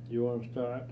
You want to start?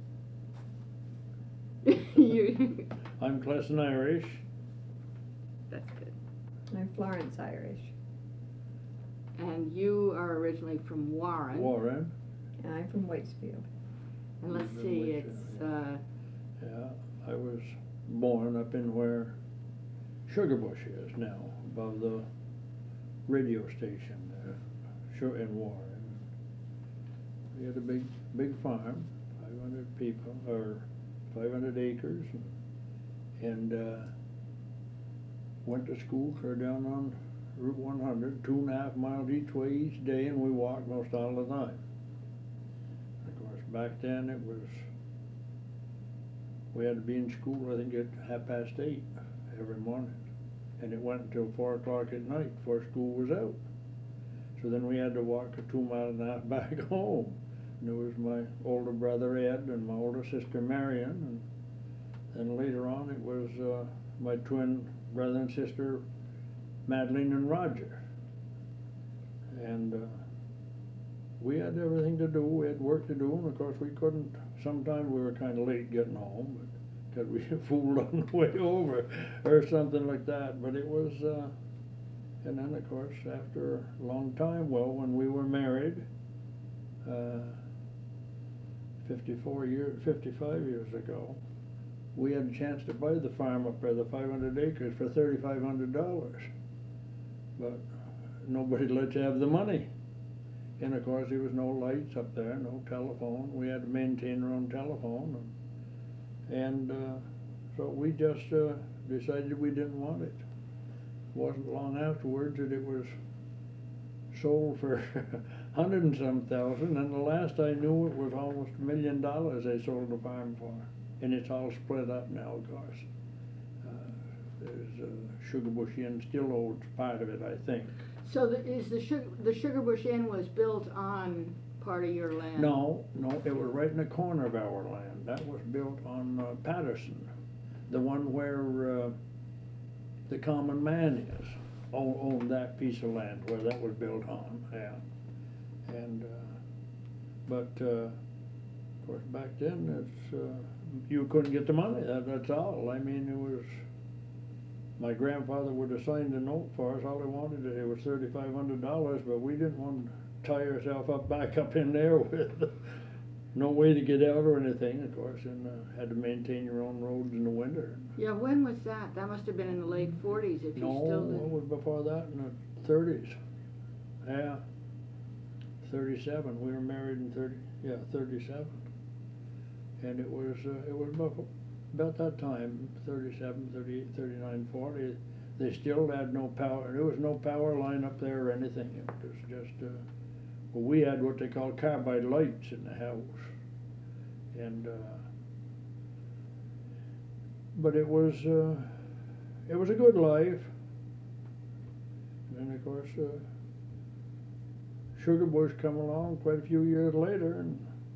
You. I'm Clesson Irish. That's good. I'm Florence Irish. And you are originally from Warren. Warren. And I'm from Waitsfield. And let's From see, Waitsfield, it's, Yeah, I was born up in where Sugar Bush is now, above the radio station there, in Warren. We had a big farm, 500 people, or 500 acres, and went to school clear down on Route 100, 2.5 miles each way each day, and we walked most all the time. Of course, back then it was, we had to be in school, I think, at 8:30 every morning, and it went until 4 o'clock at night before school was out. So then we had to walk a 2.5 miles back home. And there was my older brother Ed and my older sister Marion, and then later on it was my twin brother and sister Madeline and Roger. And we had everything to do, we had work to do, and of course we couldn't, sometimes we were kind of late getting home, because we fooled on the way over or something like that. But it was, and then of course after a long time, well, when we were married, 55 years ago, we had a chance to buy the farm up there, the 500 acres, for $3,500. But nobody let you have the money. And of course there was no lights up there, no telephone. We had to maintain our own telephone. And so we just decided we didn't want it. It wasn't long afterwards that it was sold for 100 and some thousand, and the last I knew it was almost $1 million they sold the farm for. And it's all split up now, of course. There's Sugar Bush Inn still owns part of it, I think. so is the Sugar Bush Inn was built on part of your land? No, it was right in the corner of our land. That was built on Patterson, the one where the common man is, owned that piece of land where that was built on, yeah. And, but, of course, back then, it's, you couldn't get the money, that's all. I mean, it was, my grandfather would have signed a note for us, all he wanted, it was $3,500, but we didn't want to tie ourselves back up in there with no way to get out or anything, of course, and had to maintain your own roads in the winter. Yeah, when was that? That must have been in the late 40s if you still No, did. it was before that, in the 30s. Yeah, 37. We were married in 37. And it was about that time, 37, 38, 39, 40. They still had no power. There was no power line up there or anything. It was just, well, we had what they call carbide lights in the house. And, but it was a good life. And of course, Sugar Bush come along quite a few years later,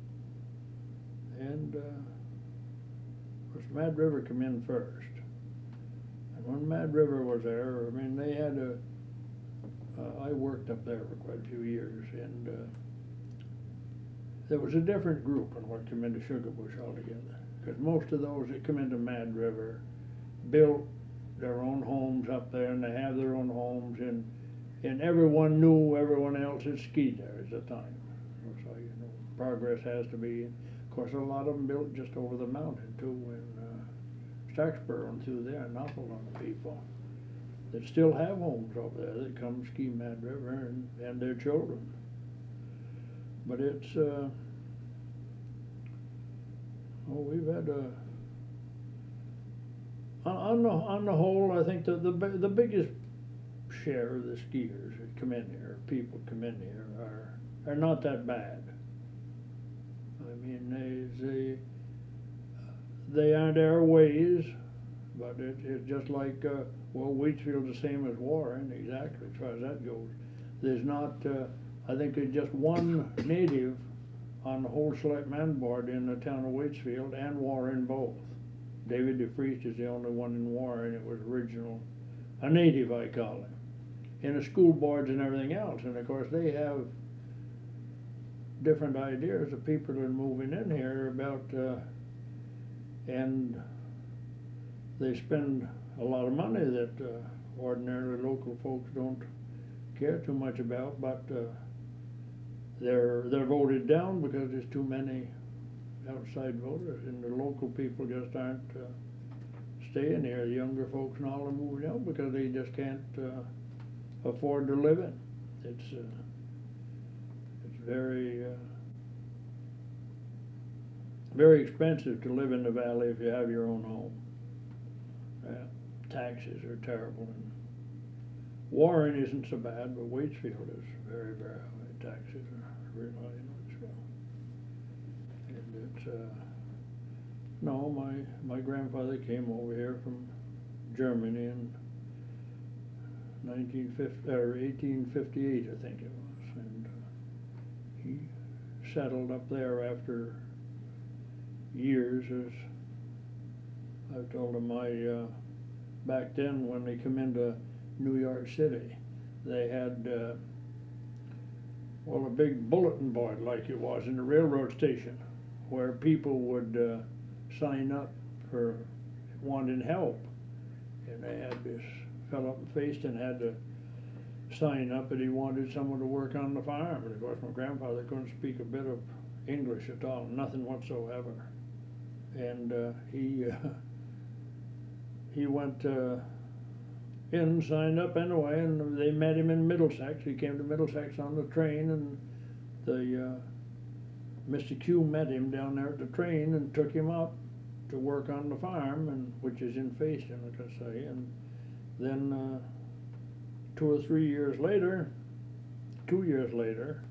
and of course Mad River come in first. And when Mad River was there, I mean, they had I worked up there for quite a few years, and there was a different group in what come into Sugar Bush altogether. Because most of those that come into Mad River built their own homes up there, and they have their own homes, and everyone knew everyone else had skied there at the time. So, you know, progress has to be. Of course, a lot of them built just over the mountain too, in Starksboro and through there, an awful lot of people that still have homes over there that come ski Mad River, and their children. But it's, we've had on the whole, I think the biggest share of the skiers that come in here, people come in here, are not that bad. I mean, they aren't our ways, but it's just like, well, Waitsfield's the same as Warren, exactly, as far as that goes. There's not, I think there's just one native on the whole selectman board in the town of Waitsfield and Warren both. David DeFries is the only one in Warren. It was original, a native I call him. In the school boards and everything else, and of course they have different ideas of people that are moving in here about, and they spend a lot of money that ordinarily local folks don't care too much about, but they're voted down because there's too many outside voters, and the local people just aren't staying here. The younger folks and all are moving out because they just can't afford to live in. It's very very expensive to live in the valley if you have your own home. Taxes are terrible, and Warren isn't so bad, but Waitsfield is very, very high. Taxes are real high in Waitsfield. And it's no, my grandfather came over here from Germany in 1858, I think it was, and he settled up there after years. As I've told him, back then when they come into New York City, they had a big bulletin board like it was in the railroad station, where people would sign up for wanting help, and they had this fellow up in Facein had to sign up that he wanted someone to work on the farm. And of course my grandfather couldn't speak a bit of English at all, nothing whatsoever, and he went in, signed up anyway, and they met him in Middlesex. He came to Middlesex on the train, and the Mr. Q met him down there at the train and took him up to work on the farm, and which is in Facein, like I say. And then 2 or 3 years later, 2 years later,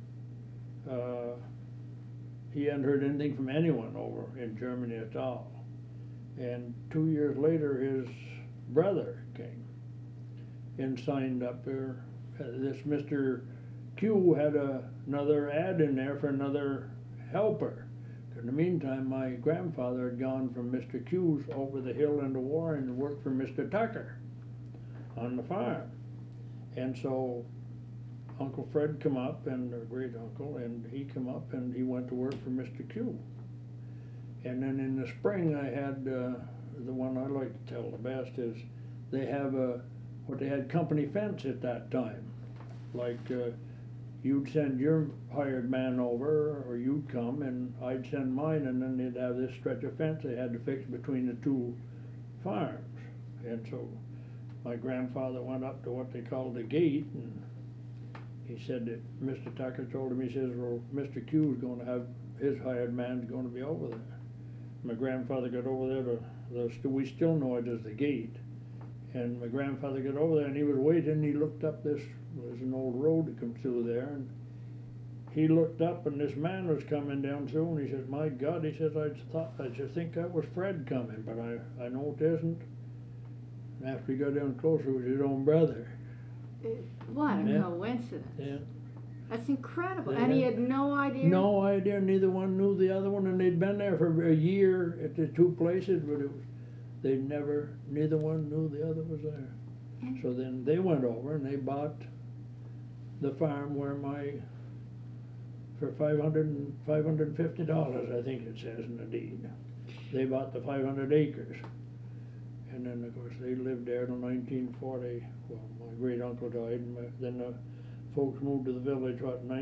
he hadn't heard anything from anyone over in Germany at all. And 2 years later, his brother came and signed up there. This Mr. Q had another ad in there for another helper. In the meantime, my grandfather had gone from Mr. Q's over the hill into Warren and worked for Mr. Tucker on the farm. And so Uncle Fred come up, and a great uncle, and he come up and he went to work for Mr. Q. And then in the spring I had, the one I like to tell the best is, they have what they had company fence at that time. Like you'd send your hired man over, or you'd come and I'd send mine, and then they'd have this stretch of fence they had to fix between the two farms. And so my grandfather went up to what they called the gate, and he said that Mr. Tucker told him, he says, well, Mr. Q's going to have, his hired man's going to be over there. My grandfather got over there to, we still know it as the gate. And my grandfather got over there, and he was waiting, and he looked up there's an old road that comes through there, and he looked up, and this man was coming down through, and he says, my God, he says, I just think that was Fred coming, but I know it isn't. And after he got down closer, it was his own brother. What a Yeah. coincidence. Yeah. That's incredible. Yeah. And he had no idea? No idea, neither one knew the other one, and they'd been there for a year at the two places, but neither one knew the other was there. So then they went over and they bought the farm where for $550, I think it says in the deed. They bought the 500 acres. And then, of course, they lived there till 1940. Well, my great uncle died, and then the folks moved to the village,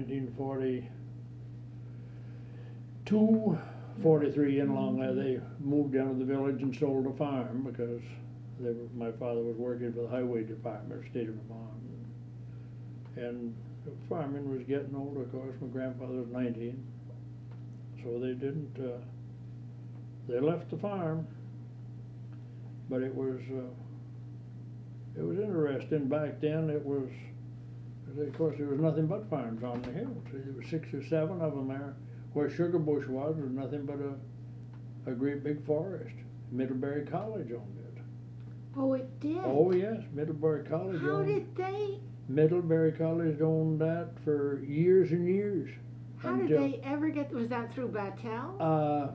1942, 43 in along there. They moved down to the village and sold the farm because my father was working for the highway department of the state of Vermont. And the farming was getting older, of course. My grandfather was 19. So they didn't, they left the farm. But it was interesting. Back then it was, of course, there was nothing but farms on the hill. So there were 6 or 7 of them there. Where Sugar Bush was nothing but a great big forest. Middlebury College owned it. Oh, it did? Oh yes, Middlebury College How owned did they? Middlebury College owned that for years and years. How did they ever get, was that through Battelle?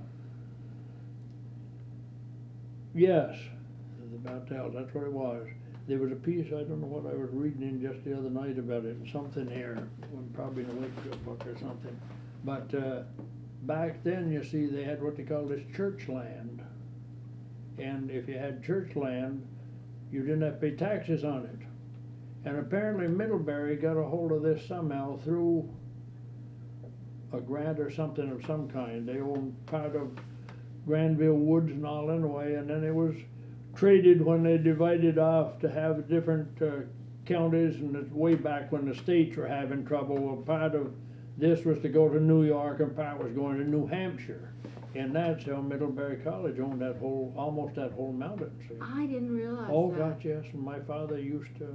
Yes, the Battelle, that's what it was. There was a piece, I don't know what I was reading in just the other night about it, something here, probably in a Wakefield book or something, But back then, you see, they had what they called this church land. And if you had church land, you didn't have to pay taxes on it. And apparently Middlebury got a hold of this somehow through a grant or something of some kind. They owned part of Granville Woods and all anyway, and then it was traded when they divided off to have different counties, and it's way back when the states were having trouble. Well, part of this was to go to New York and part was going to New Hampshire. And that's how Middlebury College owned that whole, almost that whole mountain. See? I didn't realize Oh, that. God, yes, and my father used to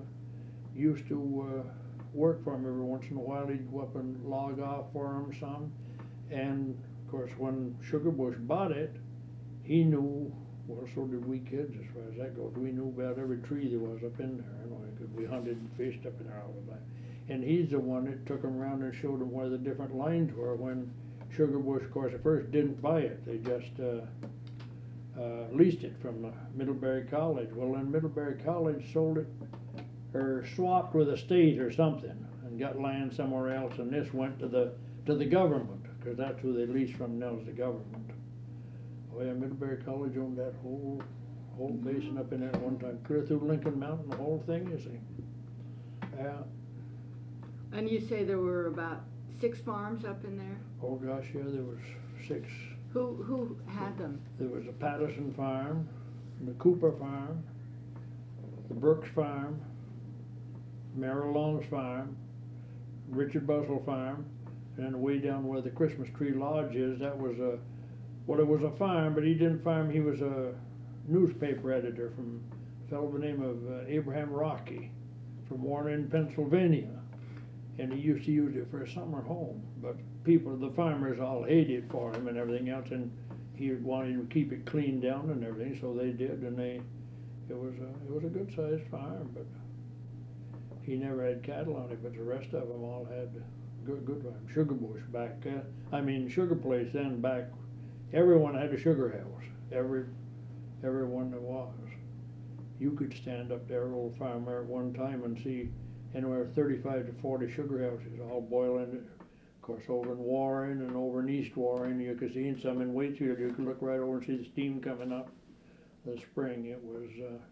work for him every once in a while. He'd go up and log off for him some. And of course, when Sugar Bush bought it, he knew, well, so did we kids as far as that goes. We knew about every tree there was up in there, you know, because we hunted and fished up in there all the time. And he's the one that took them around and showed them where the different lines were when Sugar Bush, of course, at first didn't buy it. They just leased it from Middlebury College. Well, then Middlebury College sold it or swapped with a state or something and got land somewhere else, and this went to the government, because that's who they leased from now, is the government. Oh yeah, Middlebury College owned that whole basin up in there at one time, clear through Lincoln Mountain, the whole thing, you see. Yeah. And you say there were about 6 farms up in there? Oh gosh, yeah, there was 6. Who had them? There was the Patterson Farm, the Cooper Farm, the Brooks Farm, Merrill Long's Farm, Richard Buzzell Farm, and then way down where the Christmas Tree Lodge is, that was it was a farm, but he didn't farm, he was a newspaper editor from a fellow by the name of Abraham Rocky from Warren, Pennsylvania. And he used to use it for a summer home, but the farmers all hated it for him and everything else, and he wanted to keep it cleaned down and everything, so they did, and it was a good sized farm, but he never had cattle on it, but the rest of them all had good farm. Sugar Bush back, Sugar Place then back, everyone had a sugar house, everyone there was. You could stand up there, old farmer, at one time and see anywhere 35 to 40 sugar houses, all boiling. Of course, over in Warren and over in East Warren, you could see, and some in Waitsfield, you could look right over and see the steam coming up the spring. It was,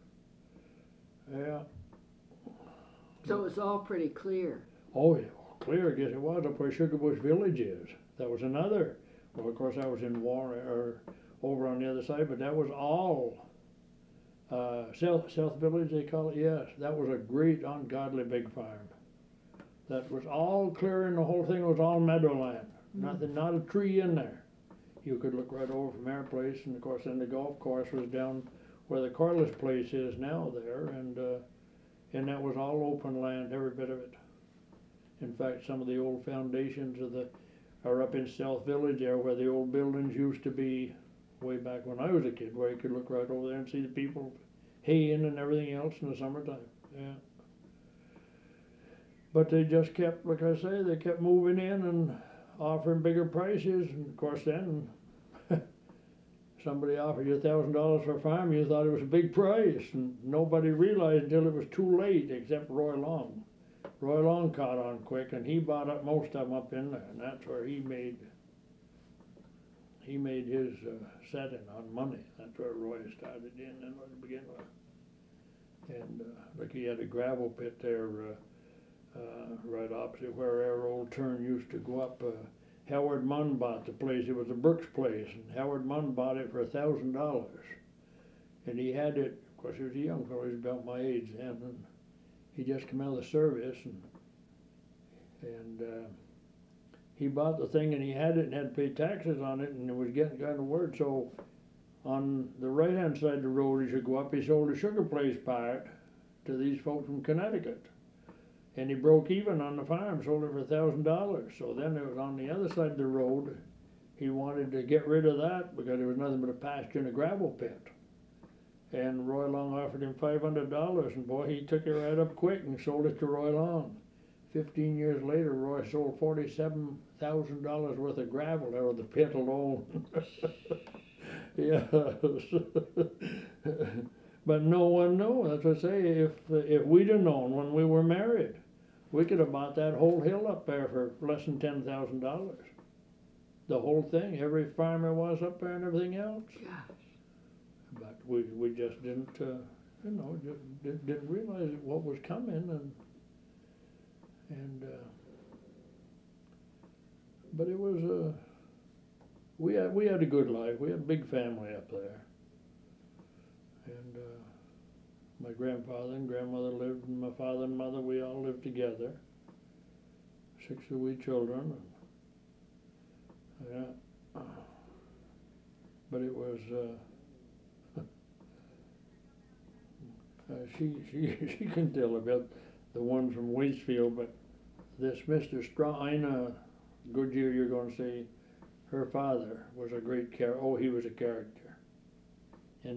yeah. So it was all pretty clear. Oh, yeah, clear, I guess it was, up where Sugar Bush Village is. That was another. Well, of course, I was in Warren, or over on the other side, but that was all South Village, they call it, yes. That was a great, ungodly big farm. That was all clear, and the whole thing was all meadowland. Nothing, not a tree in there. You could look right over from our place, and of course then the golf course was down where the Corliss place is now there, and that was all open land, every bit of it. In fact, some of the old foundations are up in South Village there, where the old buildings used to be way back when I was a kid, where you could look right over there and see the people haying and everything else in the summertime. Yeah. But they just kept, like I say, they kept moving in and offering bigger prices, and of course then somebody offered you $1,000 for a farm, you thought it was a big price, and nobody realized until it was too late, except Roy Long. Roy Long caught on quick, and he bought up most of them up in there, and that's where he made his setting on money. That's where Roy started in to begin with. And like he had a gravel pit there right opposite where our old turn used to go up. Howard Munn bought the place. It was a Brooks place, and Howard Munn bought it for $1,000. And he had it, of course he was a young fellow, he was about my age then, and he just come out of the service, and he bought the thing, and he had it and had to pay taxes on it, and it was getting kind of weird. So on the right hand side of the road as you go up, he sold a sugar place part to these folks from Connecticut. And he broke even on the farm, sold it for $1,000. So then it was on the other side of the road. He wanted to get rid of that because there was nothing but a pasture and a gravel pit. And Roy Long offered him $500, and boy, he took it right up quick and sold it to Roy Long. 15 years later, Roy sold $47,000 worth of gravel out of the pit alone. Yes. But no one knew. That's what I say. If we'd have known when we were married, we could have bought that whole hill up there for less than $10,000. the whole thing, every farmer was up there and everything else. Gosh. But we just didn't, didn't realize what was coming but it was, we had a good life. We had a big family up there. And my grandfather and grandmother lived, and my father and mother, we all lived together. 6 of we children. And, yeah. But it was, she can tell about the one from Waitsfield, but this Mr. Ina Goodyear, you're going to see, her father was a great he was a character. And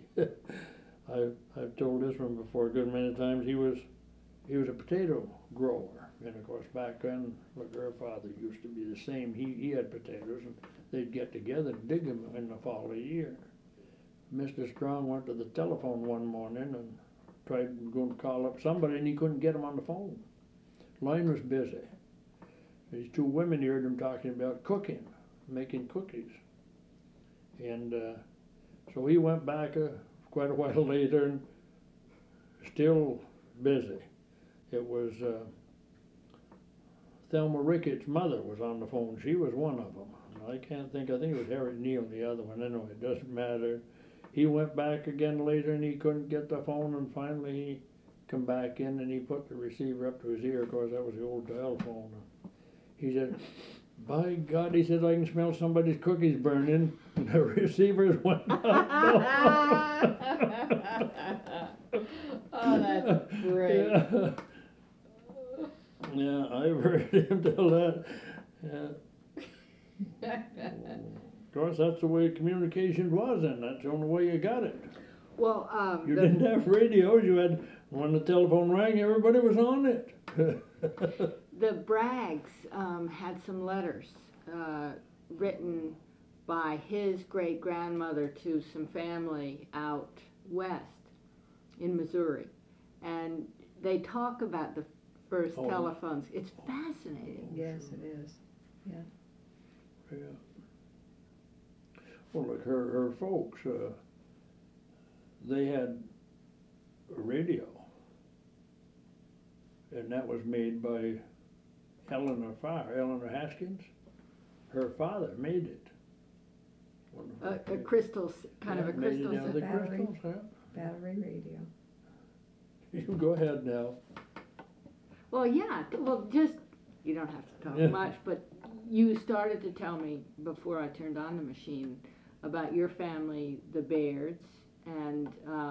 I've told this one before a good many times, he was a potato grower. And of course back then, look, her father used to be the same. He had potatoes, and they'd get together and dig them in the fall of the year. Mr. Strong went to the telephone one morning and tried going to call up somebody, and he couldn't get him on the phone. Line was busy. These two women heard him talking about cooking, making cookies. And so he went back quite a while later and still busy. It was Thelma Ricketts' mother was on the phone. She was one of them. I think it was Harriet Neal, the other one. Anyway, it doesn't matter. He went back again later and he couldn't get the phone, and finally he come back in and he put the receiver up to his ear. Of course, that was the old telephone. He said, "By God," he said, "I can smell somebody's cookies burning." And the receivers went up. Oh, that's great. Yeah, I've heard him tell that. Yeah. Of course, that's the way communications was then. That's the only way you got it. Well, You didn't have radios. You had, when the telephone rang, everybody was on it. the Braggs had some letters written by his great-grandmother to some family out west in Missouri. And they talk about the first telephones. It's fascinating. Yes, it is. Yeah. Yeah. Well, look, her folks, they had a radio, and that was made by Eleanor Haskins. Her father made it. A crystal, kind of a crystal. Made it out of the Battery. crystals, yeah. Battery radio. You go ahead now. Well, yeah. Well, just you don't have to talk much, but you started to tell me before I turned on the machine about your family, the Bairds, and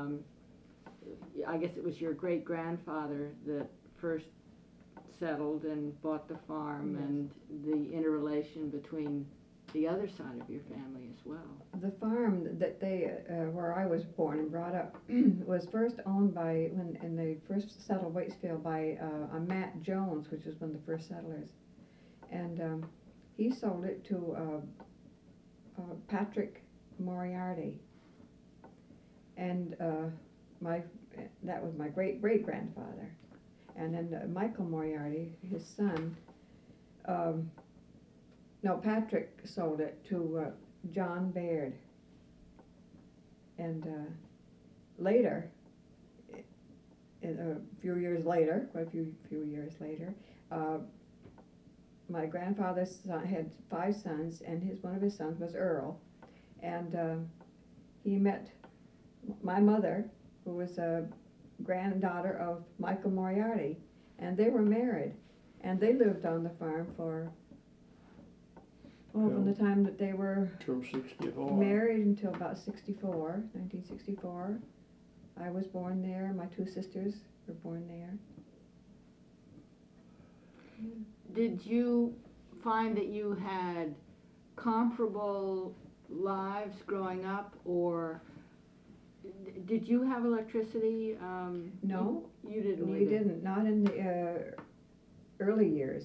I guess it was your great-grandfather that first settled and bought the farm, Yes. and the interrelation between the other side of your family as well. The farm that they, where I was born and brought up, was first owned by, when they first settled Waitsfield, by a Matt Jones, which was one of the first settlers. And he sold it to Patrick Moriarty. And that was my great-great-grandfather. And then Michael Moriarty, his son, Patrick sold it to John Baird. And later, a few years later, quite a few years later, my grandfather's son had 5 sons, and one of his sons was Earl. And he met my mother, who was a granddaughter of Michael Moriarty, and they were married. And they lived on the farm for from the time that they were Till 64. married until about 1964. I was born there. My 2 sisters were born there. Did you find that you had comparable lives growing up, or did you have electricity? No, you didn't. we either. didn't. Not in the early years.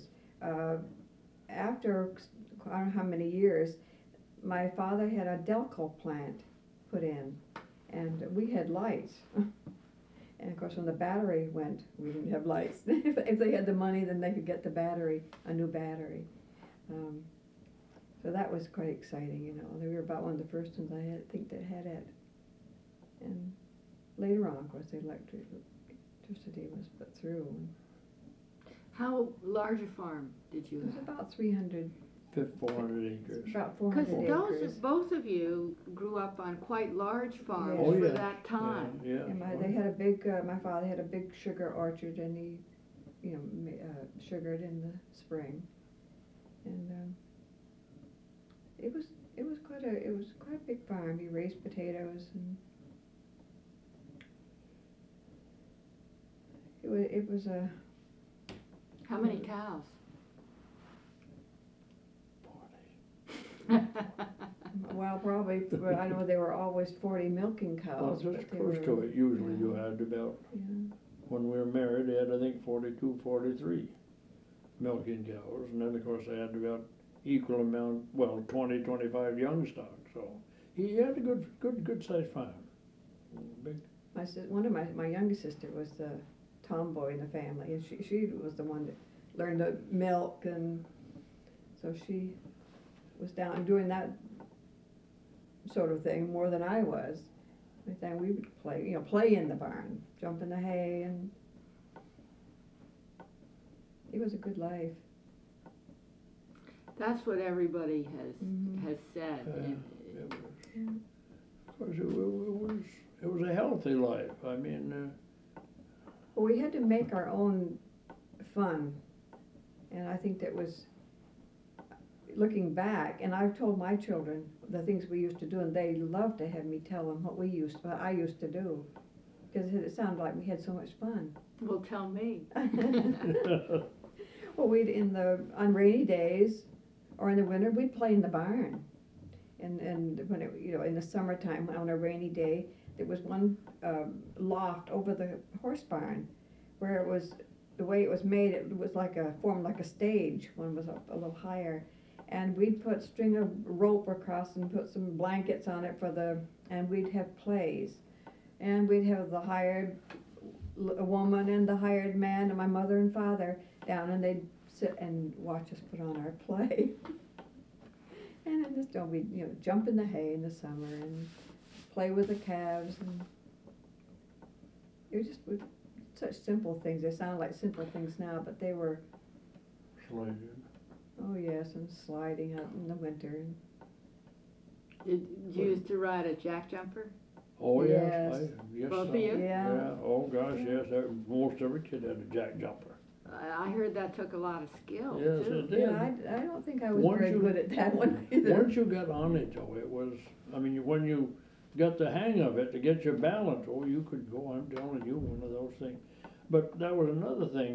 After I don't know how many years, my father had a Delco plant put in, and we had lights. And of course, when the battery went, we didn't have lights. If they had the money, then they could get the battery, a new battery. So So that was quite exciting, you know. They were about one of the first ones I think that had it. And later on, of course, the electricity was put through. How large a farm did you It was have? about 300, 400 acres. about Because 400 those, acres. both of you grew up on quite large farms Oh, for yeah. that time. Yeah. And they had a big, my father had a big sugar orchard, and he, you know, sugared in the spring. And it was quite a big farm. He raised potatoes, and it was a. How many cows? 40. Well, probably, but I know there were always 40 milking Well, cows. just but they close were- to it, usually you yeah. had about, Yeah. when we were married, they had, I think, 42, 43 milking cows, and then, of course, they had about equal amount, well, 20, 25 young stock, so he had a good sized farm. Big, One of my youngest sister was the tomboy in the family, and she was the one that learned to milk, and so she was down doing that sort of thing more than I was. I think we would play in the barn, jump in the hay, and it was a good life. That's what everybody Mhm. has said. it was, of course, it was a healthy life. I mean, Well, we had to make our own fun, and I think that was, looking back, and I've told my children the things we used to do, and they love to have me tell them what I used to do, because it sounded like we had so much fun. Well, tell me. Well, on rainy days or in the winter, we'd play in the barn, and when in the summertime on a rainy day, there was one loft over the horse barn, where it was, the way it was made, it was formed like a stage. One was up a little higher, and we'd put string of rope across and put some blankets on it and we'd have plays, and we'd have the hired woman and the hired man and my mother and father down, and they'd sit and watch us put on our play. And then we'd jump in the hay in the summer and play with the calves, and it was just such simple things. They sound like simple things now, but they were. slided. Oh yes, and sliding out in the winter. Did you used to ride a jack jumper? Oh, Yes. yes. Both of you? Yeah. Oh, gosh, yes, most every kid had a jack jumper. I heard that took a lot of skill, Yes, too. it did. Yeah, I don't think I was Once very you- good at that one either. Once you got on it, though, it was, I mean, when you got the hang of it, to get your balance, you could go, I'm telling you, one of those things. But that was another thing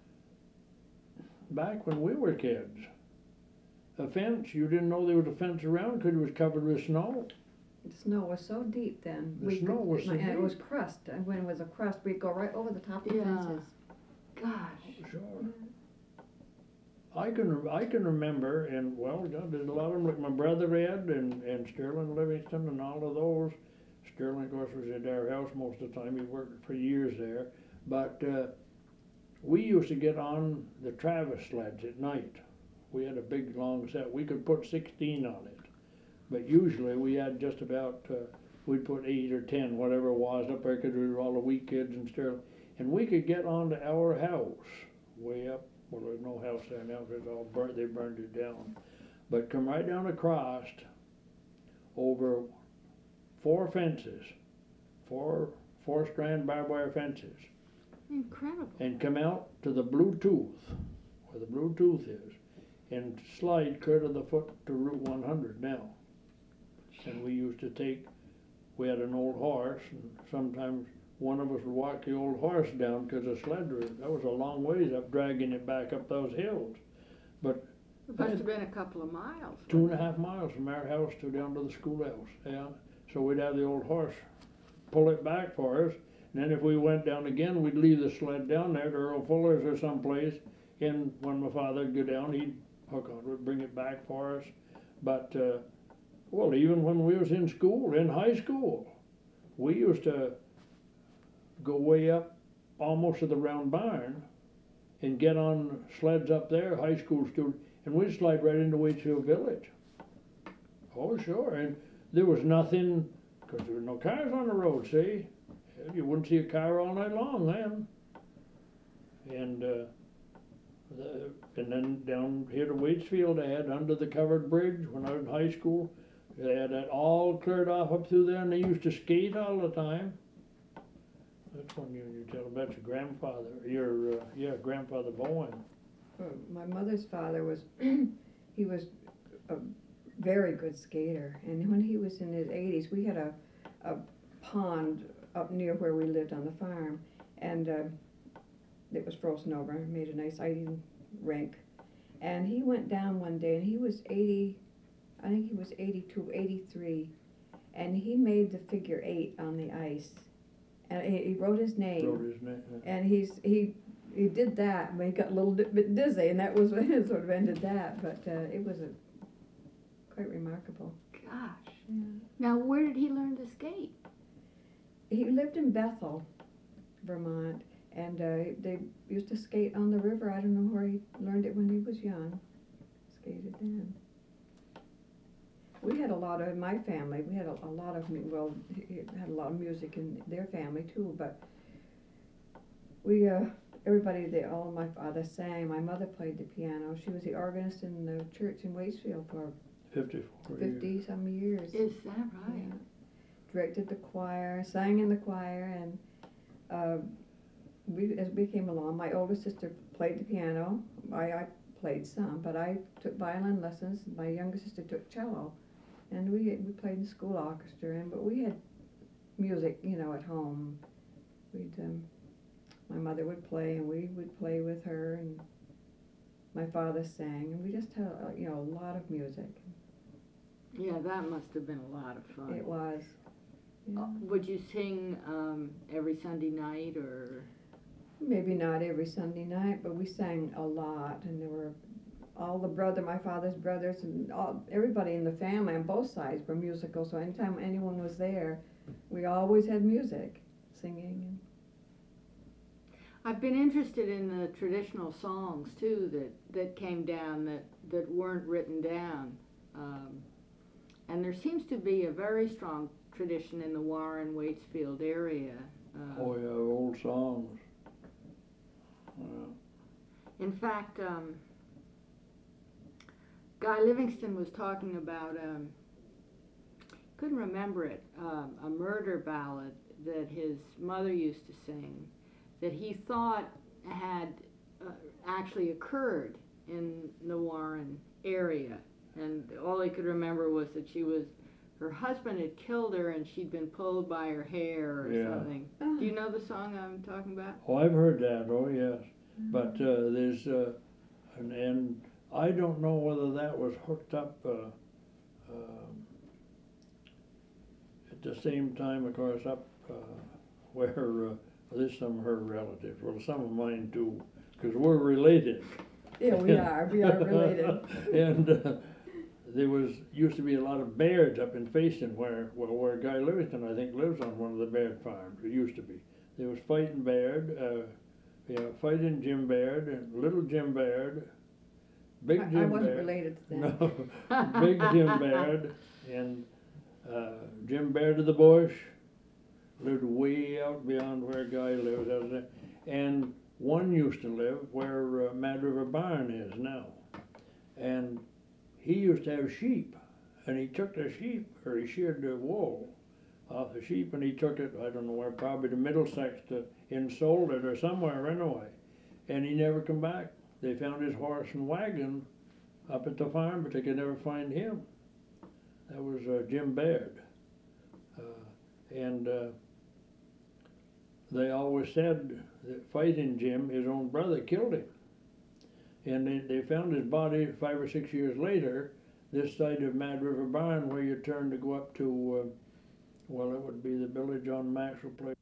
back when we were kids, a fence, you didn't know there was a fence around because it was covered with snow. The snow was so deep then. The snow was so and it deep. was crust, and when it was a crust, we'd go right over the top of the Yeah. fences. Gosh. Sure. I can remember, and well, God, there's a lot of them, like my brother Ed and Sterling Livingston and all of those. Sterling, of course, was at our house most of the time. He worked for years there. But we used to get on the Travis sleds at night. We had a big long set. We could put 16 on it. But usually we had just about, we'd put 8 or 10, whatever it was, up there because we were all the wee kids in Sterling. And we could get onto our house way up. Well, there's no house there now because they burned it down. But come right down across over 4 fences, four-strand barbed wire fences, Incredible. and come out to the Bluetooth, where the Bluetooth is, and slide clear to the foot to Route 100 now. And we used to we had an old horse, and sometimes one of us would walk the old horse down because the sled that was a long ways up, dragging it back up those hills. But It must have been a couple of miles. 2.5 miles from our house to down to the schoolhouse, yeah. So we'd have the old horse pull it back for us, and then if we went down again, we'd leave the sled down there to Earl Fuller's or someplace, and when my father'd go down, he'd hook on it, bring it back for us. But, well, even when we was in school, in high school, we used to go way up almost to the round barn and get on sleds up there, high school students, and we'd slide right into Waitsfield Village. Oh, sure, and there was nothing, 'cause there were no cars on the road, see? You wouldn't see a car all night long then. And, and then down here to Waitsfield, they had under the covered bridge when I was in high school. They had that all cleared off up through there, and they used to skate all the time. That's when you tell about your grandfather, grandfather Bowen. My mother's father was, he was a very good skater, and when he was in his 80s, we had a pond up near where we lived on the farm, and it was frozen over and made a nice ice rink. And he went down one day, and he was 80, I think he was 82, 83, and he made the figure 8 on the ice, and he wrote his name. And he did that, and he got a little bit dizzy, and that was what sort of ended that. But it was quite remarkable. Gosh. Yeah. Now, where did he learn to skate? He lived in Bethel, Vermont, and they used to skate on the river. I don't know where he learned it when he was young. Skated then. We had a lot of, in my family, we had a lot of, well, he had a lot of music in their family too, but we, everybody, all of my father sang. My mother played the piano. She was the organist in the church in Waitsfield for 50-some years. Is that right? Yeah. Directed the choir, sang in the choir, and as we came along, my older sister played the piano. I played some, but I took violin lessons. My younger sister took cello, and we played in the school orchestra. But we had music, at home. My mother would play, and we would play with her, and my father sang, and we just had a lot of music. Yeah, that must have been a lot of fun. It was. Yeah. Would you sing every Sunday night, or? Maybe not every Sunday night, but we sang a lot, and there were my father's brothers, and everybody in the family on both sides were musical. So anytime anyone was there, we always had music, singing. I've been interested in the traditional songs too that came down that weren't written down, and there seems to be a very strong tradition in the Warren Waitsfield area. Oh yeah, old songs. In fact, Guy Livingston was talking about, couldn't remember it, a murder ballad that his mother used to sing that he thought had actually occurred in the Warren area. And all he could remember was that her husband had killed her and she'd been pulled by her hair or something. Do you know the song I'm talking about? Oh, I've heard that, oh yes. But there's, and I don't know whether that was hooked up at the same time, of course, up where there's some of her relatives, well, some of mine too, because we're related. Yeah, we are related. And there used to be a lot of Bairds up in Fayston where Guy Livingston, I think, lives on one of the Baird farms. It used to be. There was Fighting Baird, Fighting Jim Baird, and Little Jim Baird, Big Jim Baird. I wasn't related to them. No, Big Jim Baird, and Jim Baird of the Bush lived way out beyond where Guy lives. And one used to live where Mad River Barn is now. And he used to have sheep, and he took the sheep, or he sheared the wool off the sheep, and he took it, I don't know where, probably to Middlesex and sold it or somewhere anyway. And he never come back. They found his horse and wagon up at the farm, but they could never find him. That was Jim Baird. And they always said that Fighting Jim, his own brother, killed him. And they found his body 5 or 6 years later, this side of Mad River Barn, where you turn to go up to, well, it would be the village on Maxwell Place.